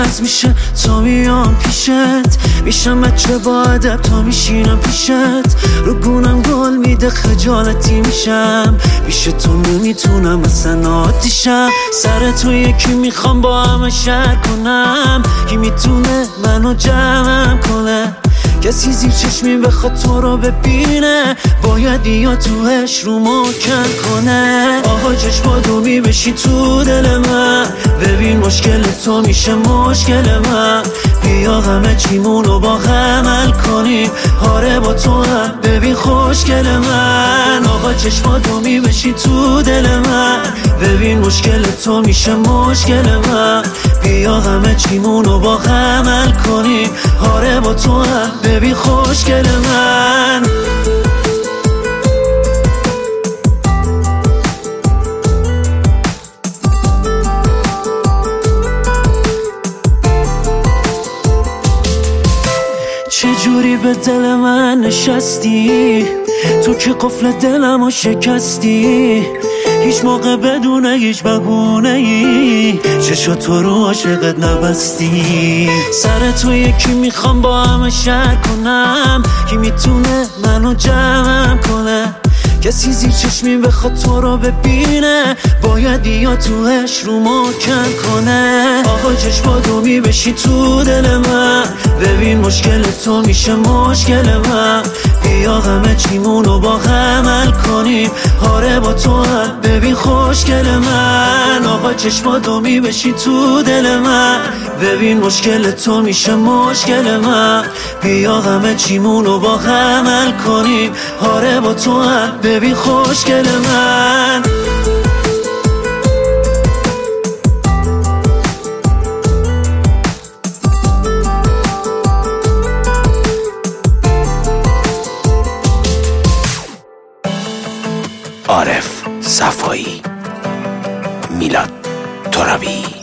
عوض میشه تا میام پیشت، میشم بچه با ادب تا میشینم پیشت، رو گونم گل میده خجالتی میشم، پیش تو نمیتونم اصلا عادیشم. سر تو یکی میخوام با همه شهر کنم، کی میتونه منو جمعم کنه؟ کسی زیر چشمی بخواد تو رو ببینه، باید یا توش رو محکم کنه. آها چشماتو میبشی تو دل من، ببین مشکل تو میشه مشکل من، بیا همه چیمونو با هم حل کنیم، آره با تو هم ببین خوشگل من. آقا چشماتو میبشی تو دل من، ببین مشکل تو میشه مشکل من، بیا همه چیمونو با هم حل کنیم، آره با تو هم ببین خوشگل من. چجوری به دل من نشستی، تو که قفل دلمو شکستی، هیچ موقع بدون هیچ بهونه ای چشا تو رو عاشقت نبستی. سر تو یکی میخوام با همه شهر کنم، کی میتونه منو جمعم کنه؟ کسی زیر چشمی بخواد تو رو ببینه، باید یا توش رو محکم کنه. آقا چشماتو میبشی تو دل من، ببین مشکل تو میشه مشکل من، بیا همه چیمونو با هم حل کنیم، آره با تو هم ببین خوشگل من. آقا چشماتو میبشی تو دل من، ببین مشکل تو میشه مشکل من، بیا همه چیمونو با هم حل کنیم، آره با تو هم ببین خوشگل من. عارف صفایی، میلاد ترابی.